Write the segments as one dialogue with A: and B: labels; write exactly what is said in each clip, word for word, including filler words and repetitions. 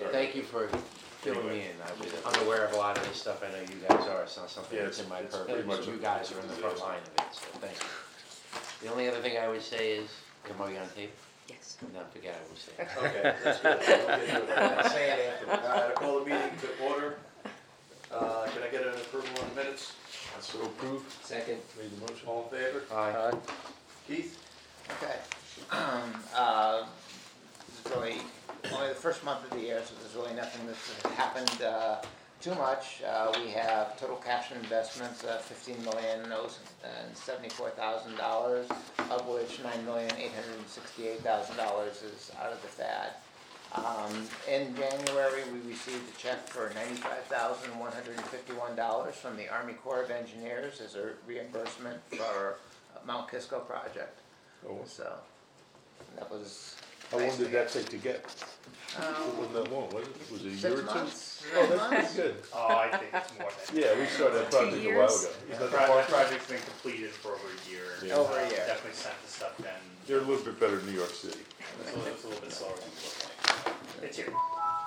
A: thank you for filling me in. I was unaware of a lot of this stuff. I know you guys are. It's not something
B: Yeah,
A: that's
B: it's-
A: in my
B: it's
A: purview.
B: pretty much
A: You
B: a-
A: guys are in the front line of it, so thank you. The only other thing I would say is, am I on tape?
C: Yes.
A: No, forget I was saying.
D: Okay, that's good. We'll get into that. Say it after. All right, I call the meeting to order. Uh, Can I get an approval on the minutes?
B: So approved.
A: Second.
B: Made the motion.
D: All in favor?
A: Aye.
D: Keith?
E: Okay. Um, uh, It's really only the first month of the year, so there's really nothing that's happened uh, too much. Uh, We have total cash and investments, uh, fifteen million seventy-four thousand dollars, of which nine million eight hundred sixty-eight thousand dollars is out of the F A D. Um, in January, we received a check for ninety-five thousand one hundred fifty-one dollars from the Army Corps of Engineers as a reimbursement for Mount Kisco project.
B: Oh,
E: So that was.
B: how long
E: nice
B: did
E: to
B: that
E: get.
B: take to get? It
E: Um,
B: wasn't that long, was it? Was it a
E: Six
B: year or two?
E: months.
B: Oh,
E: Six
B: that's
E: months.
B: pretty good.
F: Oh, I think it's more than.
B: Yeah, we started that project a while
C: years?
B: ago.
F: The
B: Is that the
F: project,
B: park?
F: project's been completed for over a year.
B: Yeah.
E: Over a
F: Uh,
E: year.
F: Definitely sent the stuff in.
B: They're a little bit better than New York City.
F: It's a little, it's a little bit slower than it looked like. It's here.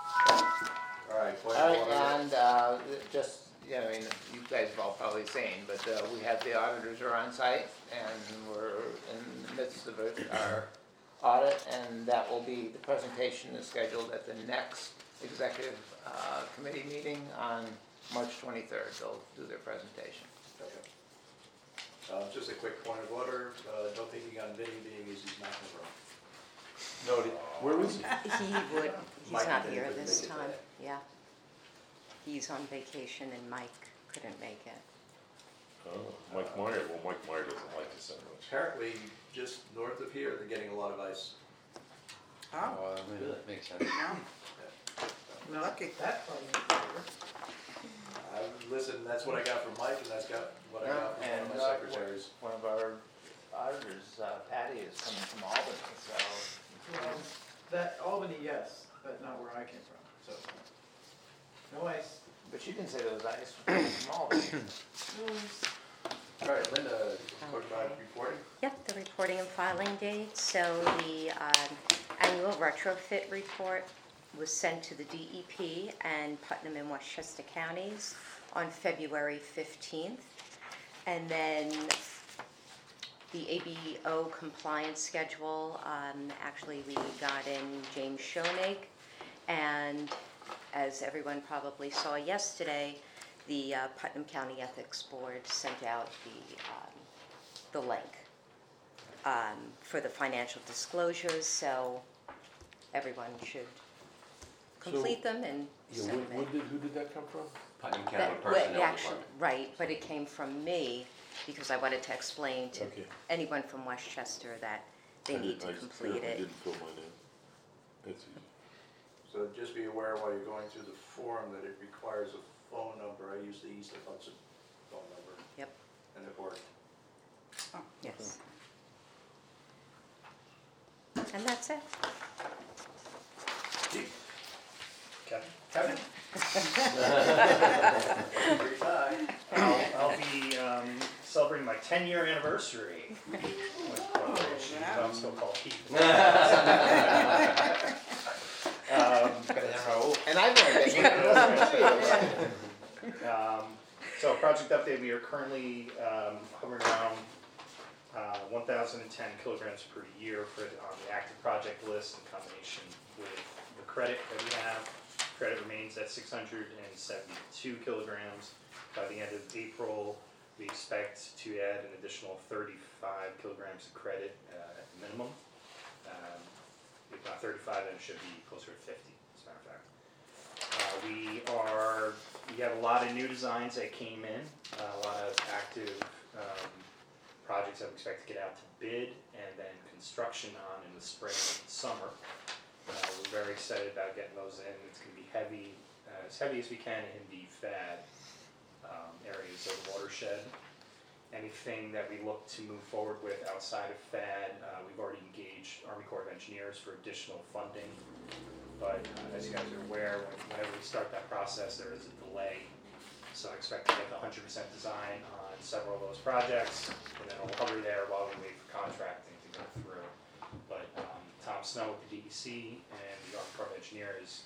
D: All right, point
E: All
D: of
E: right,
D: order.
E: and uh, just, yeah, I mean, you guys have all probably seen, but uh, we have the auditors are on site, and we're in the midst of it- our audit, and that will be, the presentation is scheduled at the next executive uh, committee meeting on March twenty-third. They'll do their presentation.
D: Okay. Uh, Just a quick point of order, uh, no thinking on Vinny being as he's not in the room.
B: Noted. Where is he?
C: He would, he's
D: Mike
C: not
D: didn't
C: here
D: couldn't
C: this
D: make it
C: time,
D: today.
C: yeah. He's on vacation and Mike couldn't make it.
B: Oh, Mike Meyer. Well, Mike Meyer doesn't like this so much.
D: Apparently, just north of here, they're getting a lot of ice.
G: Oh,
A: Oh, I mean, that makes sense.
G: no, lucky. That
D: Uh, Listen, that's what I got from Mike, and that's got what I got from one
E: And
D: of my
E: uh,
D: secretaries.
E: one of our auditors, uh, Patty, is coming from Albany, so.
G: Well, that Albany, yes, but not where I came from, so. No ice.
E: But you can say those ice from Albany.
D: All right, Linda, talk about reporting.
C: Yep, the reporting and filing date. So the um, annual retrofit report was sent to the D E P and Putnam and Westchester counties on February fifteenth. And then the A B O compliance schedule, um, actually we got in James Schoenig, and as everyone probably saw yesterday, the uh, Putnam County Ethics Board sent out the, um, the link um, for the financial disclosures, so everyone should complete them and
B: Yeah,
C: send
B: when,
C: them in.
B: when did, who did that come from?
A: Putnam County
C: That- well,
A: Personnel
C: actually-
A: Department.
C: Right, but it came from me because I wanted to explain to
B: Okay.
C: anyone from Westchester that they
B: I
C: need
B: didn't-
C: to
B: I-
C: complete
B: I
C: it.
B: didn't fill mine in. That's easy.
D: So just be aware while you're going through the form that it requires a phone number. I use the East Hudson phone number,
C: Yep,
D: and it worked.
C: yes. And that's it.
D: Keith,
F: Kevin?
D: Kevin? Free tie.
F: I'll, I'll be um, celebrating my ten-year anniversary with Corporation, but I'm still called Keith. Um,
E: And I've learned that.
F: Um, so project update, we are currently um, hovering around uh, one thousand ten kilograms per year for the, on the active project list in combination with the credit that we have. Credit remains at six hundred seventy-two kilograms. By the end of April, we expect to add an additional thirty-five kilograms of credit uh, at the minimum. Um, if not thirty-five, then it should be closer to fifty, as a matter of fact. Uh, we are, we have a lot of new designs that came in, uh, a lot of active um, projects that we expect to get out to bid and then construction on in the spring and summer. Uh, we're very excited about getting those in. It's going to be heavy, uh, as heavy as we can in the F A D um, areas of the watershed. Anything that we look to move forward with outside of F A D, uh, we've already engaged Army Corps of Engineers for additional funding. But uh, as you guys are aware, when- whenever we start that process, there is a delay. So I expect to get the one hundred percent design on several of those projects, and then we'll hover there while we wait for contracting to go through. But um, Tom Snow with the D E C and the Army Corps of Engineers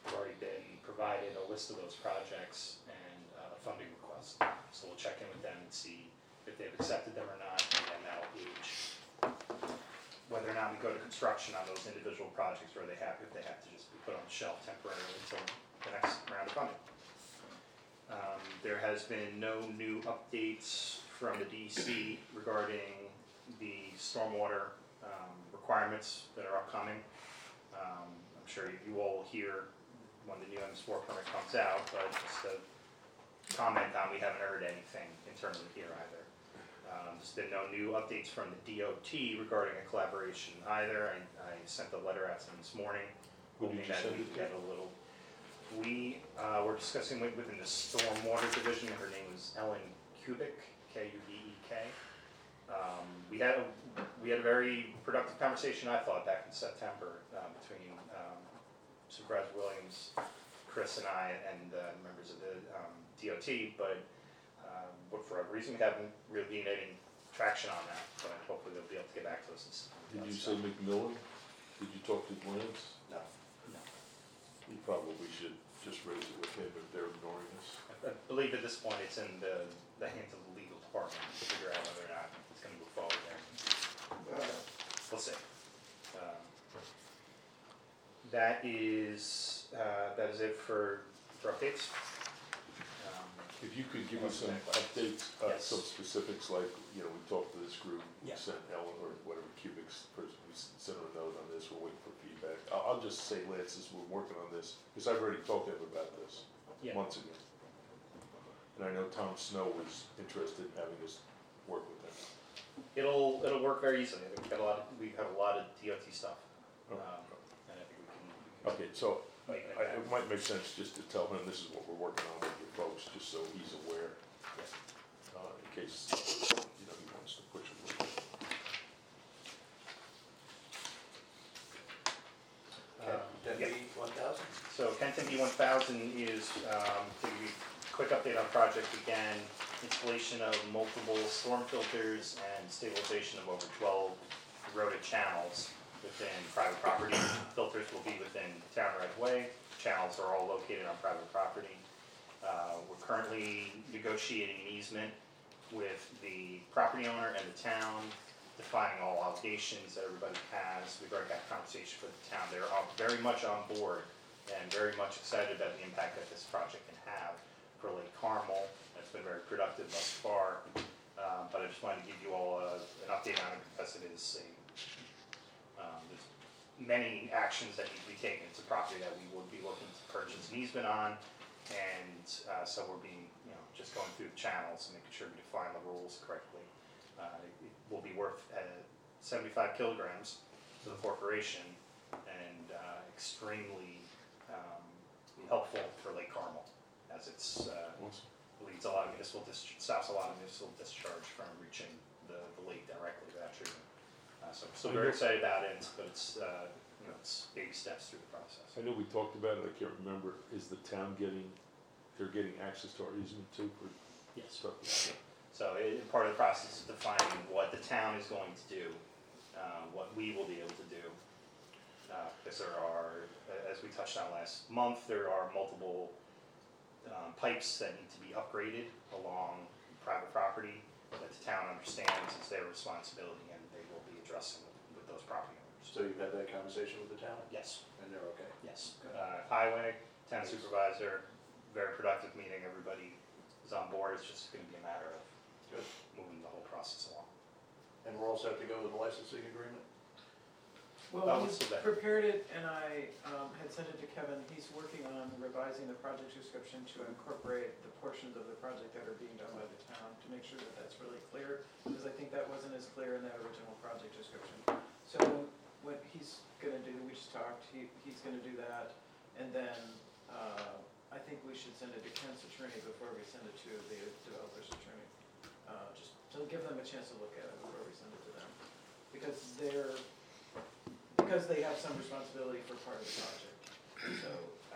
F: We've already been provided a list of those projects and uh, a funding request. So we'll check in with them and see if they've accepted them or not, and then that'll gauge whether or not we go to construction on those individual projects, or they have, if they have to just be put on the shelf temporarily until the next round of funding. Um, There has been no new updates from the D E C regarding the stormwater um, requirements that are upcoming. Um, I'm sure you all will hear when the new M S four permit comes out, but just to comment on, we haven't heard anything internally here either. Um, There's been no new updates from the D O T regarding a collaboration either. I, I sent a letter out to them this morning,
B: Who did
F: hoping
B: you
F: that
B: send
F: we
B: it to?
F: get a little. We uh, were discussing with- within the stormwater division, her name was Ellen Kubik, K U B E K. Um, We had, a we had a very productive conversation, I thought, back in September uh, between um, Supervisor Williams, Chris and I, and uh, members of the um, D O T, but um, but for whatever reason, we haven't really been getting traction on that, but hopefully they'll be able to get back to us. and s-
B: Did you say McMillan? Did you talk to Lance?
D: No.
F: No.
B: You probably should just raise it with him if they're ignoring us.
F: I I believe at this point, it's in the, the hands of the legal department to figure out whether or not it's gonna move forward there.
G: Uh,
F: We'll see. Um, That is, uh, that is it for, for updates. Um,
B: If you could give me
F: What's
B: some
F: the next?
B: updates, uh,
F: Yes.
B: some specifics, like, you know, we talked to this group, we
F: Yeah.
B: sent Ellen, or whatever, Cubic's person, we s- sent her a note on this, we're waiting for feedback. I'll, I'll just say, Lance, as we're working on this, because I've already talked to him about this
F: Yeah.
B: months ago. And I know Tom Snow was interested in having us work with them.
F: It'll, it'll work very easily. We've got a lot of, we have a lot of D O T stuff.
B: Oh.
F: Um, And I think we can. we can
B: Okay, so
F: make that
B: I-
F: happen.
B: it might make sense just to tell him this is what we're working on with your folks, just so he's aware,
F: Yeah.
B: uh, in case, you know, he wants to push it.
F: Uh,
D: Ten
F: yeah.
D: B one thousand?
F: So Kenton B one thousand is, um, to give you a quick update on project, again, installation of multiple storm filters and stabilization of over twelve eroded channels within private property. Filters will be within town right of way, channels are all located on private property. Uh, we're currently negotiating an easement with the property owner and the town, defining all obligations that everybody has. We've already had a conversation with the town. They're all very much on board and very much excited about the impact that this project can have for Lake Carmel. It's been very productive thus far. Um, but I just wanted to give you all a, an update on it because it is a, um, there's many actions that need to be taken. It's a property that we would be looking to purchase an easement on. And uh, so we're being, you know, just going through the channels and making sure we define the rules correctly. Uh, It it will be worth uh, seventy-five kilograms to the corporation and uh, extremely um, helpful for Lake Carmel, as it's, uh,
B: Awesome.
F: leads a lot of municipal, dis- stops a lot of municipal discharge from reaching the the lake directly without treatment. Uh, So I'm still very excited about it, but it's, uh, you know, it's baby steps through the process.
B: I know we talked about it, I can't remember, is the town getting, they're getting access to our easement too for
F: Yes.
B: stuff? like that?
F: So it, part of the process is defining what the town is going to do, uh, what we will be able to do. Uh, because there are, as we touched on last month, there are multiple um, pipes that need to be upgraded along private property that the town understands it's their responsibility and they will be addressing with, with those property owners.
D: So you've had that conversation with the town,
F: Yes,
D: and they're okay?
F: yes. Uh, highway, town supervisor, very productive meeting, everybody is on board, it's just gonna be a matter of
D: Good.
F: moving the whole process along.
D: And we're all set to go with the licensing agreement?
G: Well,
F: Oh,
G: he's
F: so that-
G: prepared it, and I um, had sent it to Kevin. He's working on revising the project description to incorporate the portions of the project that are being done by the town, to make sure that that's really clear, because I think that wasn't as clear in that original project description. So what he's gonna do, we just talked, he, he's gonna do that, and then uh, I think we should send it to Kent's attorney before we send it to the developer's attorney. Uh, Just to give them a chance to look at it before we send it to them, because they're, because they have some responsibility for part of the project, so, I,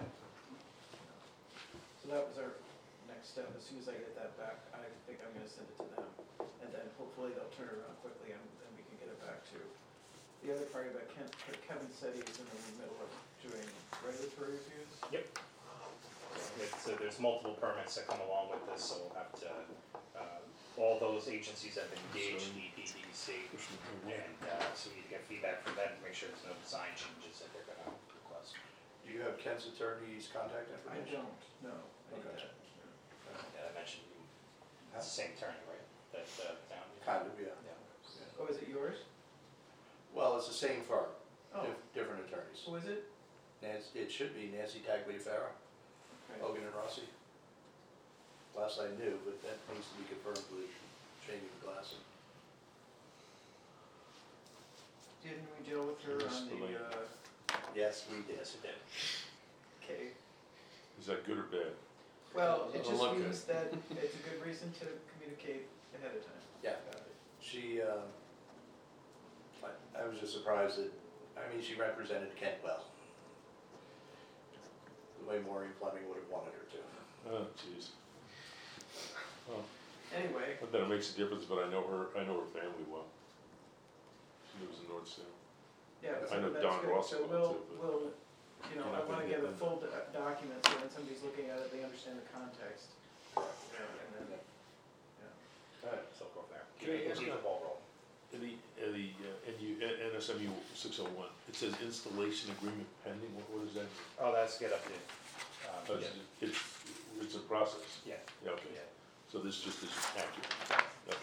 G: so that was our next step, as soon as I get that back, I think I'm gonna send it to them, and then hopefully they'll turn it around quickly and, and we can get it back to. The other part about Kent, Kevin said he was in the middle of doing regulatory reviews.
F: Yep. there's multiple permits that come along with this, so we'll have to, uh, all those agencies have been engaged, D E P, D E C, and, uh, so we need to get feedback from them to make sure there's no design changes that they're gonna request.
D: Do you have Ken's attorney's contact
G: I
D: information?
G: don't, no. I need
D: Okay.
G: that.
F: Yeah, I mentioned, it's the same attorney, right, that, uh, down?
D: Kind of, yeah.
G: Oh, is it yours?
D: Well, it's the same firm,
G: Oh,
D: dif- different attorneys.
G: who is it?
D: Nancy, it should be Nancy Tagliaferra,
G: Okay.
D: Hogan and Rossi. Last I knew, but that needs to be confirmed with Jamie Glassy.
G: Didn't we deal with her
B: Yes,
G: on
B: the lady.
G: the, uh,
D: Yes, we did.
F: Yes, it did.
G: okay.
B: Is that good or bad?
G: Well, it
A: Doesn't
G: just
A: look good.
G: means that it's a good reason to communicate ahead of time.
D: Yeah.
G: Got it.
D: She, um, I, I was just surprised that, I mean, she represented Kent well. The way Maureen Fleming would have wanted her to.
B: Oh, jeez. Well,
G: Anyway,
B: not that it makes a difference, but I know her, I know her family well. She lives in North Salem.
G: yeah,
B: I
G: so
B: know
G: that's
B: Don
G: good.
B: Ross
G: So
B: well,
G: we'll,
B: too, but
G: we'll, you know,
B: you're
G: I
B: not
G: wanna
B: gonna
G: get
B: get
G: a
B: them.
G: full do- document, so when somebody's looking at it, they understand the context. Yeah, and then, yeah.
D: All right.
F: So go from there.
B: Can I
F: Keep
B: ask
F: keep
B: you-
F: the ball rolling.
B: In the, in the, uh, N U, N S M U six oh one, it says installation agreement pending, what, what does that mean?
F: Oh, that's good update.
B: Oh,
F: Um,
B: It's,
F: yeah,
B: it's, it's a process,
F: yeah,
B: yeah, okay,
F: yeah,
B: so this just is accurate. Okay.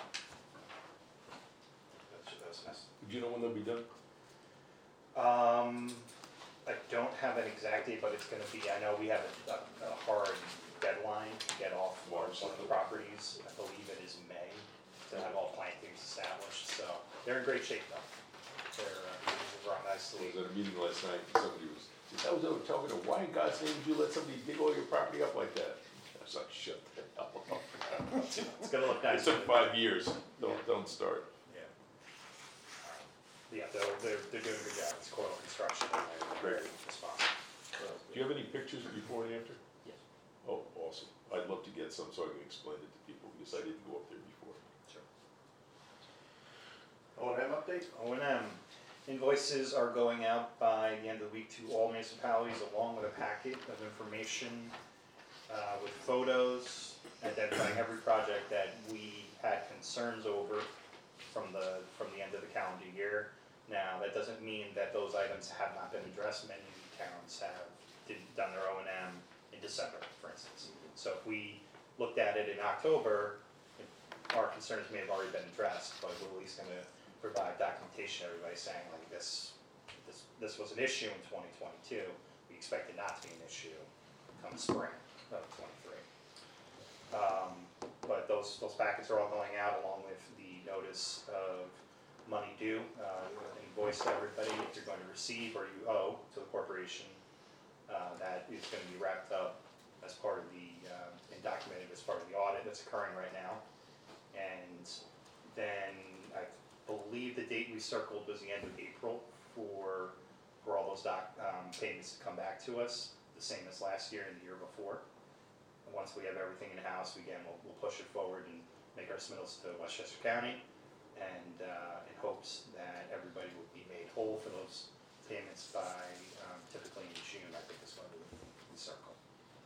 F: that's, that's nice.
B: Do you know when they'll be done?
F: Um, I don't have an exact date, but it's gonna be, I know we have a, a, a hard deadline to get off large of the properties. I believe it is May to have all plantings established, so they're in great shape though. They're, uh, they're run
B: I
F: nicely.
B: was at a meeting last night, and somebody was, I was over talking to, why in God's name did you let somebody dig all your property up like that? I was like, shut the hell up.
F: It's gonna look
B: It
F: nice.
B: took five years, don't, don't start.
F: Yeah. Yeah, they're, they're, they're doing a good job. It's Coral Construction, and they're very responsive.
B: Do you have any pictures before and after?
F: Yes.
B: Oh, awesome. I'd love to get some so I can explain it to people, because I didn't go up there before.
F: Sure.
D: O and M update?
F: O and M. Invoices are going out by the end of the week to all municipalities along with a packet of information uh, with photos identifying every project that we had concerns over from the, from the end of the calendar year. Now, that doesn't mean that those items have not been addressed. Many towns have did, done their O and M in December, for instance. So if we looked at it in October, our concerns may have already been addressed, but we're at least gonna provide documentation, everybody saying like this, this, this was an issue in twenty twenty-two, we expect it not to be an issue come spring of twenty-three. Um, but those, those packets are all going out along with the notice of money due, uh, invoice to everybody if you're going to receive or you owe to the corporation. Uh, that is gonna be wrapped up as part of the, um, and documented as part of the audit that's occurring right now. And then I believe the date we circled was the end of April for, for all those doc, um, payments to come back to us, the same as last year and the year before. And once we have everything in-house, again, we'll, we'll push it forward and make our submittals to Westchester County, and, uh, in hopes that everybody will be made whole for those payments by, um, typically in June, I think is when we, we circle.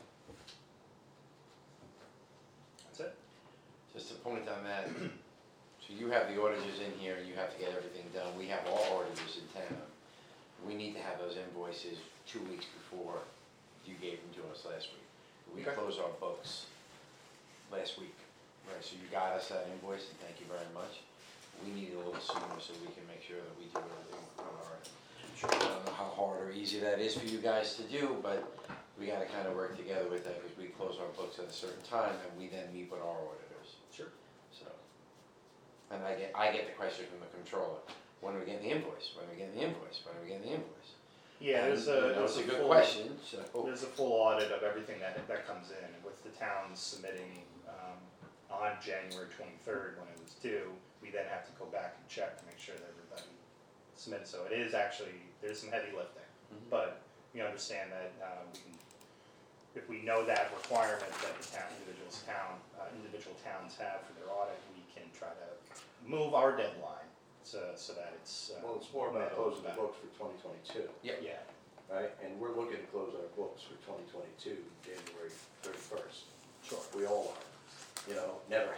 F: That's it.
A: Just a point on that, so you have the auditors in here, you have to get everything done, we have all auditors in town. We need to have those invoices two weeks before you gave them to us last week. We
F: Okay.
A: closed our books last week, right, so you got us that invoice, and thank you very much. We need it a little sooner so we can make sure that we do everything on our end. I don't know how hard or easy that is for you guys to do, but we gotta kinda work together with that, because we close our books at a certain time, and we then meet with our auditors.
F: Sure.
A: So, and I get, I get the question from the controller, when are we getting the invoice, when are we getting the invoice, when are we getting the invoice?
F: Yeah,
A: And,
F: there's
A: you
F: a,
A: know,
F: there's
A: It's a
F: a
A: good
F: full,
A: question, so,
F: there's a full audit of everything that, that comes in, and with the towns submitting, um, on January twenty-third when it was due, we then have to go back and check to make sure that everybody submitted, so it is actually, there's some heavy lifting.
A: Mhm.
F: But we understand that, uh, we can, if we know that requirement that the town, individuals town, uh, individual towns have for their audit, we can try to move our deadline so, so that it's, uh.
D: Well, it's more about closing the books for twenty twenty-two,
A: yeah,
F: Yeah,
D: right? And we're looking to close our books for twenty twenty-two, January thirty-first.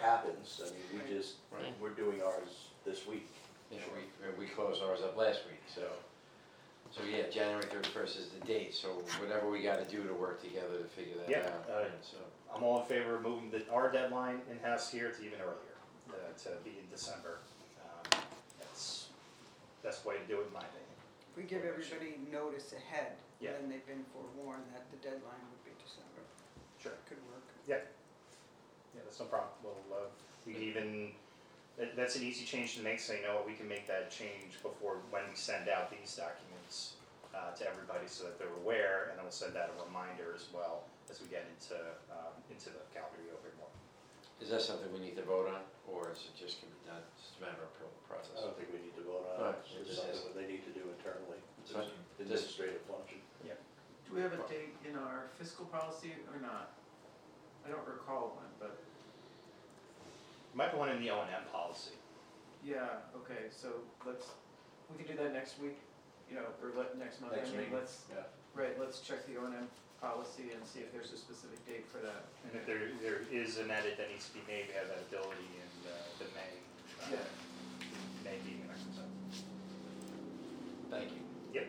D: happens, I mean, we just,
B: Right.
D: we're doing ours this week.
A: Yeah, we, we closed ours up last week, so, so yeah, January thirty-first is the date, so whatever we gotta do to work together to figure that
F: Yeah,
A: out.
F: uh,
A: So,
F: I'm all in favor of moving the, our deadline in-house here to even earlier, uh, to be in December. Um, That's, best way to do it in my opinion.
H: If we give everybody notice ahead,
F: Yeah.
H: then they've been forewarned that the deadline would be December.
F: Sure.
H: Could work.
F: Yeah, yeah, that's no problem. We'll, uh, we can even, that, that's an easy change to make, so you know what, we can make that change before, when we send out these documents uh, to everybody so that they're aware, and then we'll send out a reminder as well as we get into, um, into the calendar year a bit more.
A: is that something we need to vote on, or is it just can be done, it's a matter of pro-
D: I
A: process?
D: don't think we need to vote on
A: Right.
D: it, it's something that they need to do internally, it's
A: Right.
D: an administrative function.
G: Do we have a date in our fiscal policy or not? I don't recall one, but,
F: Might be one in the O and M policy.
G: yeah, okay, so let's, we can do that next week, you know, or let, next month, I
D: Next
G: mean,
D: meeting.
G: let's,
D: Yeah.
G: right, let's check the O and M policy and see if there's a specific date for that.
F: And if there, there is an edit that needs to be made, we have that ability in uh, the May, uh,
G: Yeah.
F: May meeting, so.
A: Thank you.
F: Yep.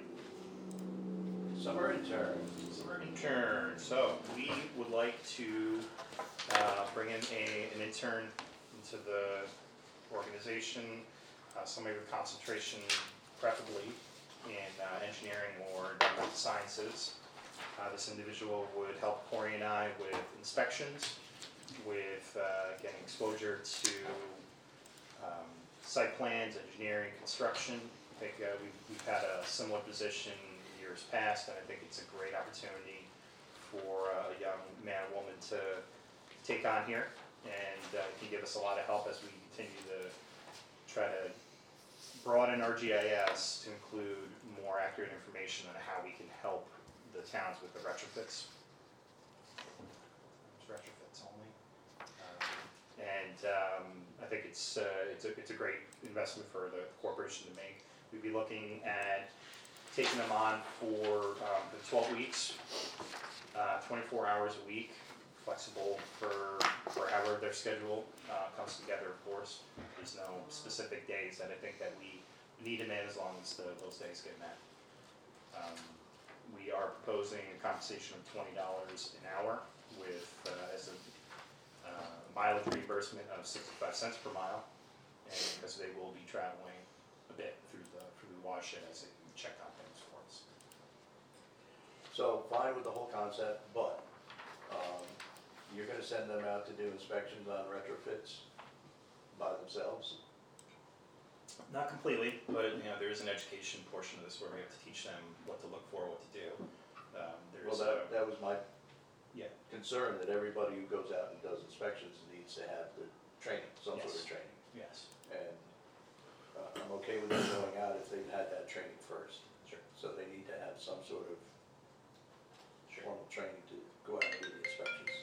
D: Summer intern.
F: Summer intern, so we would like to uh, bring in a, an intern into the organization, uh, somebody with concentration preferably in uh, engineering or sciences. Uh, This individual would help Corey and I with inspections, with uh, getting exposure to um, site plans, engineering, construction. I think uh, we've, we've had a similar position in years past, and I think it's a great opportunity for a young man or woman to take on here, and uh, can give us a lot of help as we continue to try to broaden our G I S to include more accurate information on how we can help the towns with the retrofits. It's retrofits only. Um, And um, I think it's, uh, it's a, it's a great investment for the corporation to make. We'd be looking at taking them on for, um, for twelve weeks, uh, twenty-four hours a week, flexible for, for however their schedule, uh, comes together, of course. There's no specific days that I think that we need them in as long as the, those days get met. Um, We are proposing a compensation of twenty dollars an hour with, uh, as a uh, mileage reimbursement of sixty-five cents per mile. And because they will be traveling a bit through the, through the watershed as they check on things for us.
D: So fine with the whole concept, but, um, you're gonna send them out to do inspections on retrofits by themselves?
F: Not completely, but, you know, there is an education portion of this where we have to teach them what to look for, what to do. Um,
D: Well,
F: There's a,
D: that, that was my
F: yeah,
D: concern, that everybody who goes out and does inspections needs to have the training, some sort
F: Yes.
D: of training.
F: yes,
D: And uh, I'm okay with them going out if they've had that training first.
F: sure,
D: So they need to have some sort of
F: sure.
D: formal training to go out and do the inspections.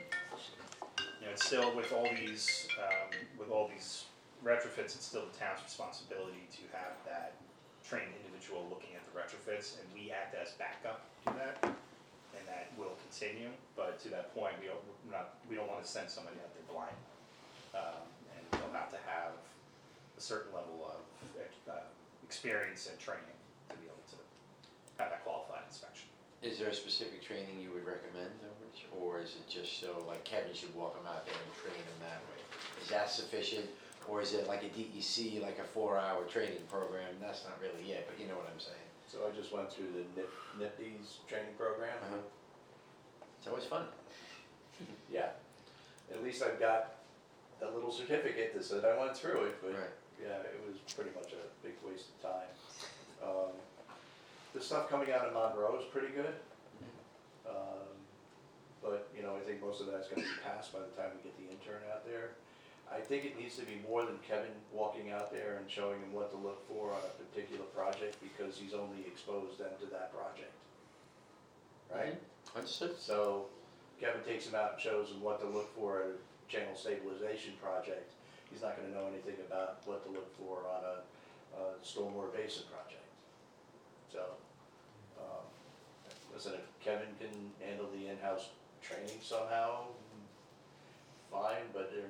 F: You know, it's still with all these, um, with all these retrofits, it's still the town's responsibility to have that trained individual looking at the retrofits, and we act as backup to that, and that will continue, but to that point, we don't, we're not, we don't wanna send somebody out there blind. Um, and they'll have to have a certain level of, uh, experience and training to be able to have that qualified inspection.
A: Is there a specific training you would recommend, though, Rich? Or is it just so, like Kevin should walk them out there and train them that way? Is that sufficient, or is it like a D E C, like a four-hour training program? That's not really it, but you know what I'm saying.
D: So I just went through the N I P D's training program.
A: Uh-huh. It's always fun.
D: Yeah, at least I've got a little certificate that said I went through it, but
A: Right.
D: yeah, it was pretty much a big waste of time. Um, The stuff coming out of Monroe is pretty good. Um, But, you know, I think most of that's gonna be passed by the time we get the intern out there. I think it needs to be more than Kevin walking out there and showing them what to look for on a particular project, because he's only exposed them to that project. Right?
A: Understood.
D: So Kevin takes him out and shows him what to look for at a channel stabilization project. He's not gonna know anything about what to look for on a, a stormwater basin project. So, um, listen, if Kevin can handle the in-house training somehow, fine, but there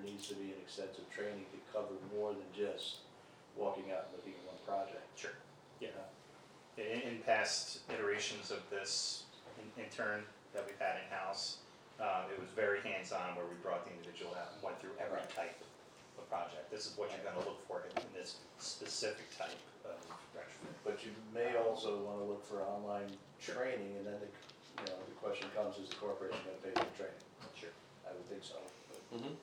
D: there needs to be an extensive training to cover more than just walking out and looking at one project.
F: Sure. Yeah. In, in past iterations of this in- intern that we've had in-house, uh, it was very hands-on where we brought the individual out and went through every type of project. This is what you're gonna look for in, in this specific type of retrofit.
D: But you may also wanna look for online training, and then the, you know, the question comes, is the corporation gonna pay for the training?
F: Sure.
D: I would think so, but.
A: Mm-hmm.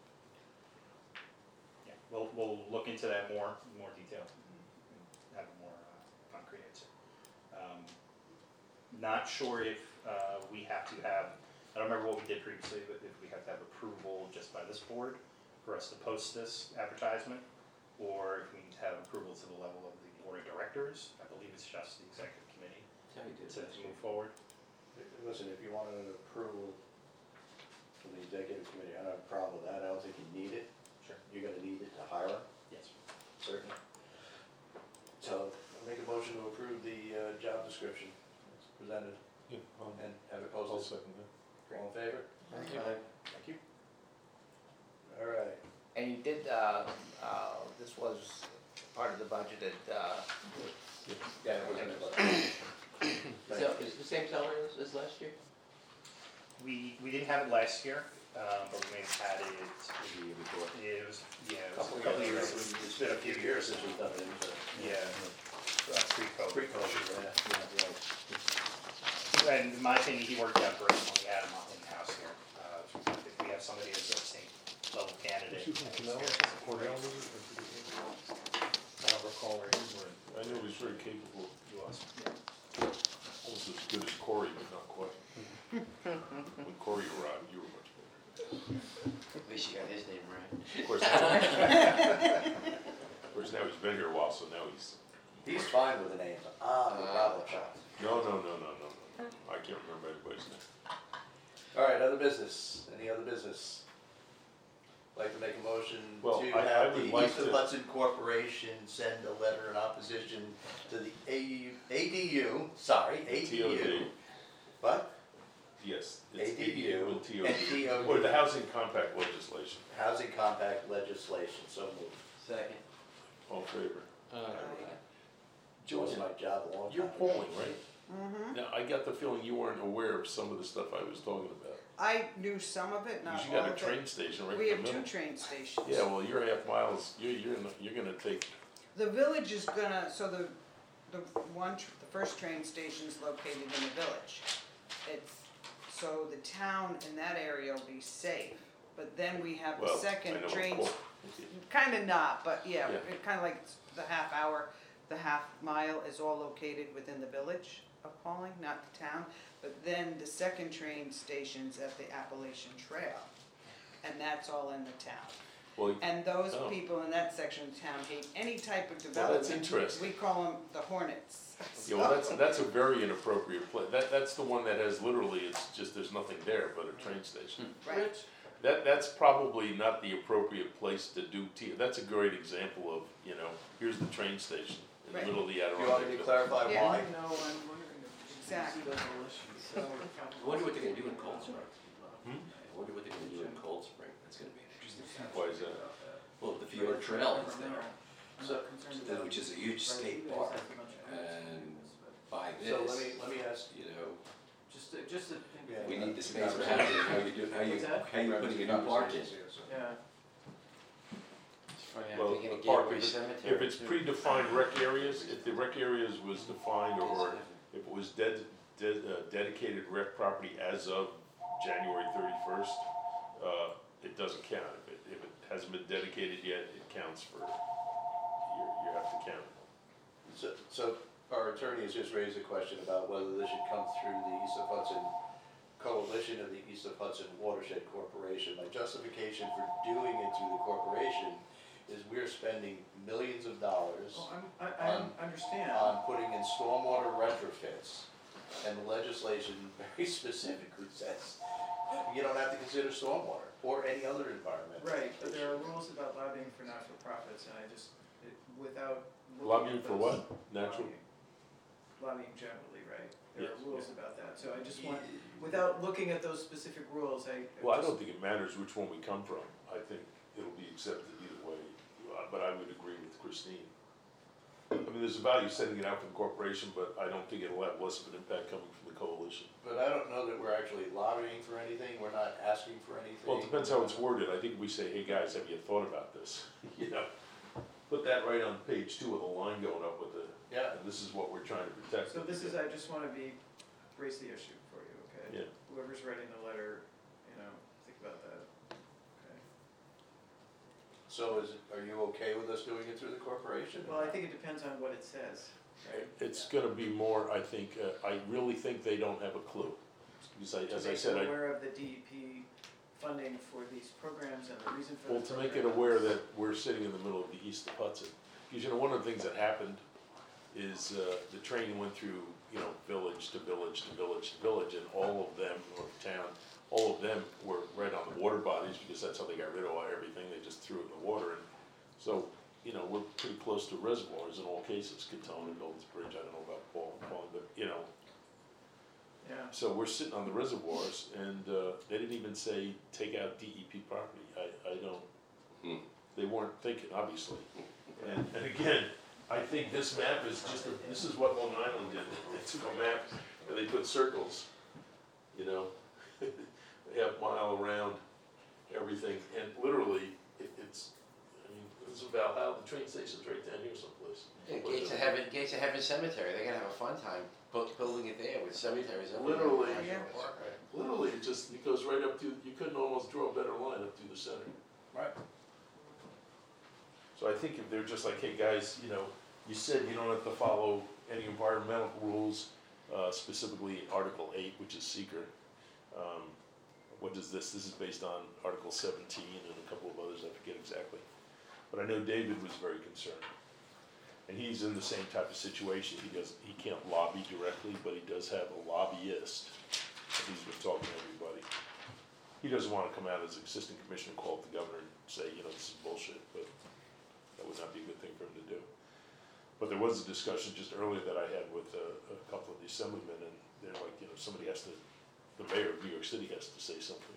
F: Yeah, we'll, we'll look into that more, in more detail, and and have a more uh, concrete answer. Um, Not sure if uh, we have to have, I don't remember what we did previously, but if we have to have approval just by this board for us to post this advertisement, or if we need to have approval to the level of the board of directors. I believe it's just the executive committee
A: That's how we did
F: to
A: it.
F: to move forward.
D: Listen, if you wanted an approval from the executive committee, I don't have a problem with that, I don't think you need it.
F: Sure.
D: You're gonna need it to hire them,
F: Yes.
D: certainly. So, I'll make a motion to approve the uh, job description as presented
B: Yeah, I'll,
D: and have it
B: I'll
D: posted.
B: second that.
D: All in favor?
A: Thank you.
D: Thank you. All right.
E: And you did, uh, uh, this was part of the budgeted, uh,
D: Yeah, it was in the budget.
I: So, is it the same salary as, as last year?
F: We, we didn't have it last year, um, but we may have had it,
A: The year before.
F: it was, yeah, it was
D: Couple
F: a couple of
D: years.
F: years.
D: It's been a few years since we've done it, but.
F: Yeah, uh, pre-COVID.
D: Pre-COVID, yeah, yeah, right.
F: And in my opinion, he worked out great when we had him in-house here. Uh, If we have somebody as a same level candidate.
B: Excuse me, Canal, Cornell, was it? Or did it-
F: I don't recall where he was.
B: I know he's very capable,
F: He was.
B: almost as good as Corey, but not quite. When Corey arrived, you were much better.
A: At least you got his name right.
B: Of course, now, of course, now he's been here a while, so now he's,
D: He's fine with the names, ah, the problem child.
B: no, no, no, no, no, no. I can't remember anybody's name.
D: All right, other business, any other business? Like to make a motion
B: Well,
D: to
B: I- I
D: have
B: would
D: the
B: like
D: East of
B: to-
D: Hudson Corporation send a letter in opposition to the A U, A D U, sorry, A D
B: T O D.
D: U. What?
B: Yes, it's
D: A D U
B: A D U and T O D.
D: and T O D.
B: Or the Housing Compact legislation,
D: Housing compact legislation, so moved.
I: Second.
B: all in favor.
I: Uh,
D: That was my job a long time
B: You're
D: ago.
B: polling, right?
H: Mm-hmm.
B: Now, I got the feeling you weren't aware of some of the stuff I was talking about.
H: I knew some of it, not
B: Because you
H: all
B: got a
H: of
B: train
H: it.
B: station right
H: We
B: in
H: have
B: the
H: two
B: middle.
H: train stations.
B: Yeah, well, you're half miles, you're, you're, not- you're gonna take,
H: The village is gonna, so the, the one, tr- the first train station's located in the village. It's, so the town in that area will be safe, but then we have the
B: well, I
H: second
B: know,
H: train,
B: Col-
H: kinda not, but yeah,
B: Yeah.
H: it kinda like the half hour, the half mile is all located within the village of Pauling, not the town. But then the second train station's at the Appalachian Trail, and that's all in the town.
B: well,
H: And those
B: Oh.
H: people in that section of town hate any type of
B: Well,
H: development.
B: that's interesting.
H: We call them the Hornets.
B: yeah, well, that's, that's a very inappropriate place. That, that's the one that has literally, it's just, there's nothing there but a train station.
H: Right,
B: That, that's probably not the appropriate place to do T, that's a great example of, you know, here's the train station in the
H: Right.
B: middle of the
D: Do you want me
B: Adirondack.
D: to clarify
H: Yeah.
D: why?
G: No, I'm wondering if
H: Exactly.
G: you see those little issues, so.
I: I wonder what they're gonna do in Cold Spring.
B: Hmm?
I: I wonder what they're gonna do in Cold Spring. That's gonna be an interesting.
B: Why is that?
I: Well, the Fjord Trail is there,
G: I'm
D: So-
G: not concerned about-
I: which is a huge state
G: Right, you guys
I: park,
G: have a bunch of-
I: and by
D: So let me,
I: this,
D: let me ask,
I: you know,
G: Just, to- just to think.
D: Yeah.
I: we need the space for housing, how you do, how you,
G: What's that?
I: how you putting a new park in.
G: Yeah,
A: It's funny, I'm
B: Well,
A: thinking
B: the
A: of
B: park,
A: Gateway
B: if it-
A: Cemetery.
B: if it's
A: too.
B: predefined rec areas, if the rec areas was defined or if it was ded- ded- uh, dedicated rec property as of January thirty-first, uh, it doesn't count. If it, if it hasn't been dedicated yet, it counts for, you, you have to count it.
D: so, so our attorney has just raised a question about whether this should come through the East of Hudson Coalition of the East of Hudson Watershed Corporation. My justification for doing it through the corporation is we're spending millions of dollars
G: well, I'm, I, I
D: Um,
G: understand.
D: on putting in stormwater retrofits, and the legislation very specifically says you don't have to consider stormwater or any other environmental.
G: Right, but there are
D: issue.
G: rules about lobbying for not-for-profits, and I just, it, without. looking
B: Lobbying
G: at
B: for
G: those-
B: what? Natural?
G: Lobbying. Lobbying generally, right? There are
B: Yes,
G: rules about that, so I just want, without looking at those specific rules, I. I
B: Well, I
G: just-
B: don't think it matters which one we come from. I think it'll be accepted either way, Uh, but I would agree with Christine. I mean, there's a value setting it out for the corporation, but I don't think it'll have less of an impact coming from the coalition.
D: But I don't know that we're actually lobbying for anything, we're not asking for anything.
B: Well, it depends how it's worded. I think we say, hey, guys, have you thought about this? You know, put that right on page two with a line going up with the,
D: Yeah,
B: and this is what we're trying to protect.
G: So this is, I just wanna be, raise the issue for you, okay?
B: Yeah.
G: Whoever's writing the letter, you know, think about that, okay?
D: so is, it- are you okay with us doing it through the corporation?
G: Well, I think it depends on what it says, right?
B: It's gonna be more, I think, uh, I really think they don't have a clue. Because I, as I said,
G: To make
B: I,
G: them aware of the D E P funding for these programs and the reason for the
B: well, to make it
G: programs.
B: aware that we're sitting in the middle of the east of Hudson. Because, you know, one of the things that happened is, uh, the train went through, you know, village to village to village to village, and all of them, or town, all of them were right on the water bodies, because that's how they got rid of everything, they just threw it in the water, and so, you know, we're pretty close to reservoirs in all cases, Catone and Golden's Bridge, I don't know about Paul, Paul, but, you know,
G: Yeah,
B: so we're sitting on the reservoirs, and, uh, they didn't even say, take out D E P property, I, I don't,
I: Hmm.
B: they weren't thinking, obviously. And, and again, I think this map is just, a- this is what Long Island did, they took a map and they put circles, you know? They have mile around everything, and literally, it, it's, I mean, it's in Valhalla, the train station's right down here someplace.
A: Yeah, Gates of Heaven, Gates of Heaven Cemetery, they're gonna have a fun time bu- building it there with cemeteries everywhere.
B: Literally.
A: National Park, right?
B: Literally, it just, it goes right up to, you couldn't almost draw a better line up through the center.
D: Right.
B: So I think if they're just like, hey, guys, you know, you said you don't have to follow any environmental rules, uh, specifically Article eight, which is seeker. Um, what is this? This is based on Article seventeen and a couple of others, I forget exactly. But I know David was very concerned. And he's in the same type of situation. He does, he can't lobby directly, but he does have a lobbyist. He's been talking to everybody. He doesn't wanna come out as assistant commissioner, call up the governor and say, you know, this is bullshit, but that would not be a good thing for him to do. But there was a discussion just earlier that I had with a, a couple of the assemblymen, and they're like, you know, somebody has to, the mayor of New York City has to say something.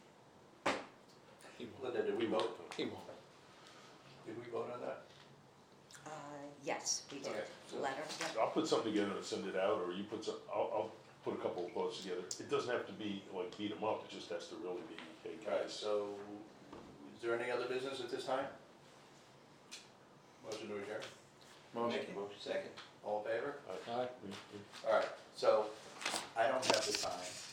D: Linda, did we vote?
I: He won't.
D: Did we vote on that?
C: Uh, yes, we did,
D: Okay, so-
C: letter, yep.
B: I'll put something together and send it out, or you put some, I'll, I'll put a couple of quotes together. It doesn't have to be like beat 'em up, it just has to really be, hey,
D: Alright,
B: guys.
D: so, is there any other business at this time? Motion to adjourn,
I: Motion, motion, second.
D: all in favor?
B: I-
I: Aye.
B: we- we-
D: Alright, so, I don't have the time,